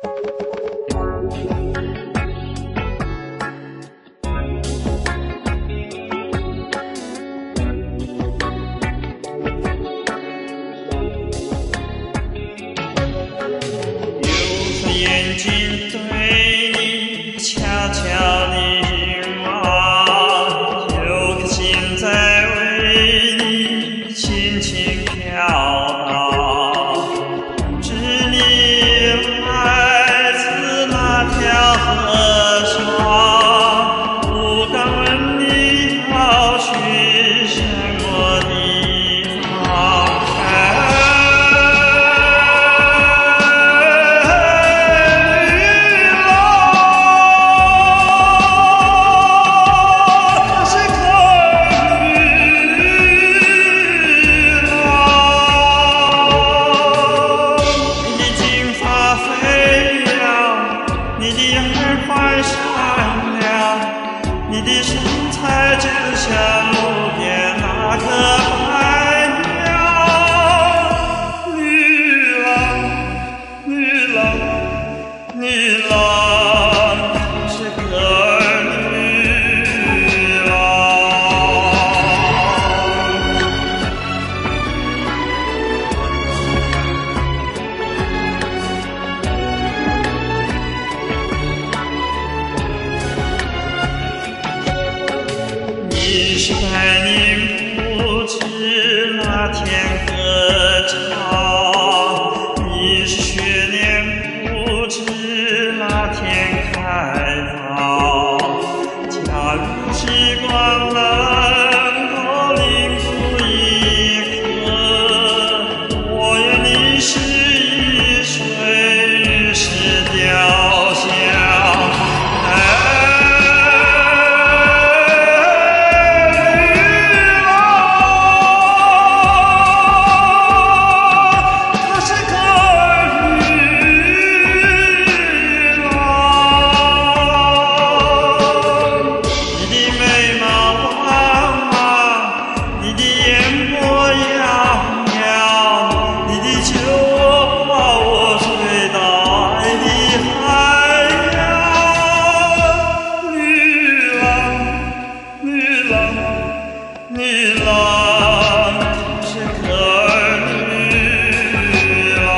眼睛对你悄悄凝望，有颗心在为你轻轻飘荡。不知你来自哪条河上，不敢问你要去什么地方。你的耳环闪亮，你的身材就像路边那棵白杨。女郎，女郎，女郎，是个女郎。你是百年不知那天歌唱，你是学年不知那天开放。假如时光能够临赴一刻，我愿你是一水日式雕像。女郎是个女郎。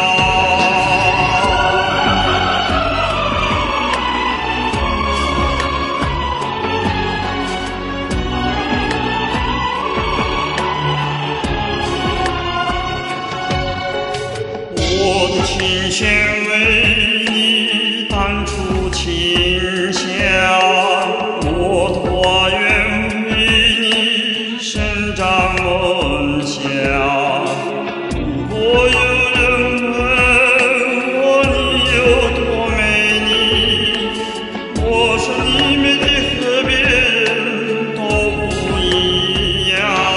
我的琴弦为你弹出清香，我的花园生长梦想。如果有人问我你有多美丽，我说你美得和别人都不一样。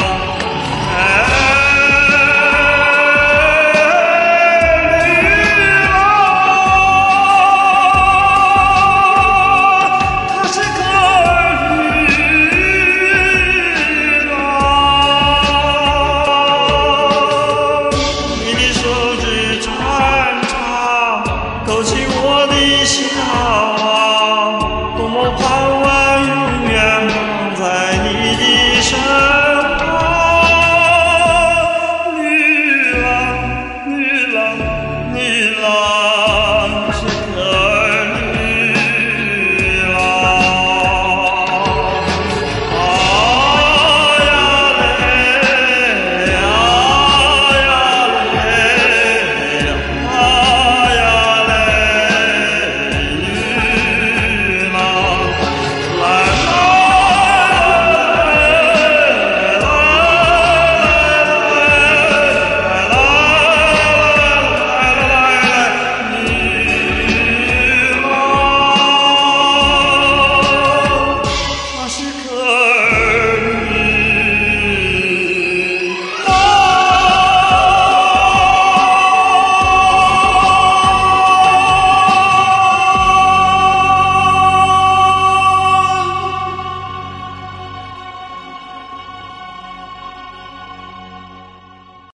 勾起我的向往，多么盼望永远放在你的身旁。女郎，女郎，女郎。